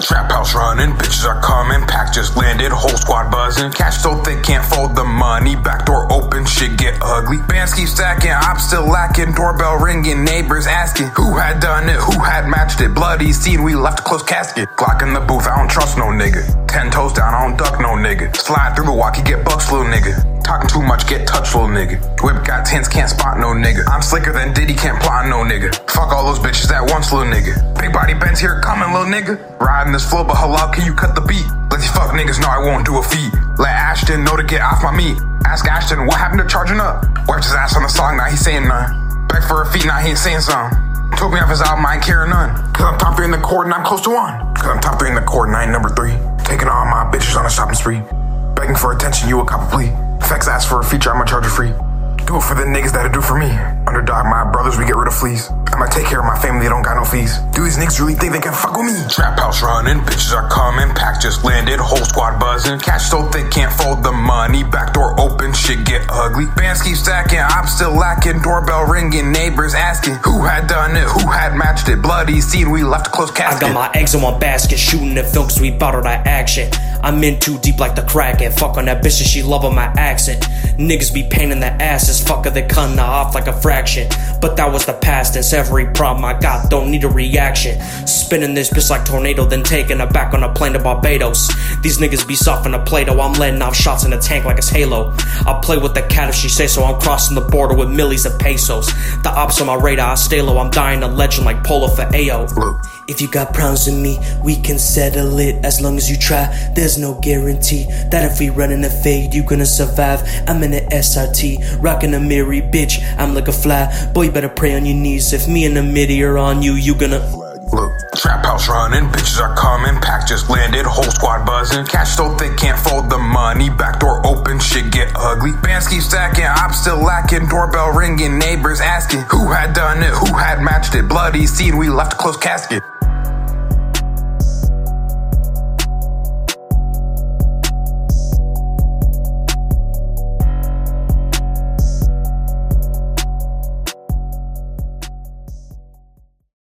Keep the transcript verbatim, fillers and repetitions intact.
Trap house running, bitches are coming, pack just landed, whole squad buzzing. Cash so thick can't fold the money, back door open, shit get ugly. Bands keep stacking, I'm still lacking, doorbell ringing, neighbors asking who had done it, who had matched it. Bloody scene, we left a close casket. Glock in the booth, I don't trust no nigga. Ten toes down, I don't duck no nigga. Slide through the walkie, get bucks, little nigga. Talking too much, get touched, little nigga. Whip got tints, can't spot no nigga. I'm slicker than Diddy, can't plot no nigga. Fuck all those bitches at once, little nigga. Big body Benz here coming, little nigga. Riding this flow, but halal, can you cut the beat? Let these fuck niggas know I won't do a feat. Let Ashton know to get off my meat. Ask Ashton what happened to charging up. Wiped his ass on the song, now he saying none. Back for a feat, now he ain't saying something. Took me off his album, I ain't care none. Cause I'm top three in the court and I'm close to one. Cause I'm top three in the court and I ain't number three. Taking all my bitches on a shopping spree. Begging for attention, you a cop a plea. Fex ask for a feature, I'ma charge a free. Do it for the niggas that'll do for me. Underdog, my brothers, we get rid of fleas. I'ma take care of my family, they don't got no fees. Do these niggas really think they can fuck with me? Trap house running, bitches are coming, pack just landed, whole squad buzzing. Cash so thick can't fold the money, back door open, shit get ugly. Bands keep stacking, I'm still lacking, doorbell ringing, neighbors asking who had done it, who had matched it. Bloody scene, we left a close casket. I got my eggs in one basket, shooting the film cause we bottled that action. I'm in too deep like the Kraken, fuck on that bitch and she loving my accent. Niggas be pain in the asses, fuck her, they cutting her off like a fraction. But that was the past tense, every problem I got don't need a reaction. Spinning this bitch like tornado, then taking her back on a plane to Barbados. These niggas be soft in a Play-Doh, I'm letting off shots in a tank like it's Halo. I'll play with the cat if she say so, I'm crossing the border with millies of pesos. The ops on my radar, I stay low, I'm dying a legend like Polo for A O. Look. If you got problems with me, we can settle it as long as you try. There's no guarantee that if we run in a fade, you gonna survive. I'm in an S R T, rocking a Miri, bitch, I'm like a fly. Boy, you better pray on your knees. If me and the midi are on you, you gonna... Look, trap house running, bitches are coming, pack just landed, whole squad buzzing. Cash so thick can't fold the money, back door open, shit get ugly. Bands keep stacking, I'm still lacking, doorbell ringing, neighbors asking who had done it, who had matched it. Bloody scene, we left a close casket.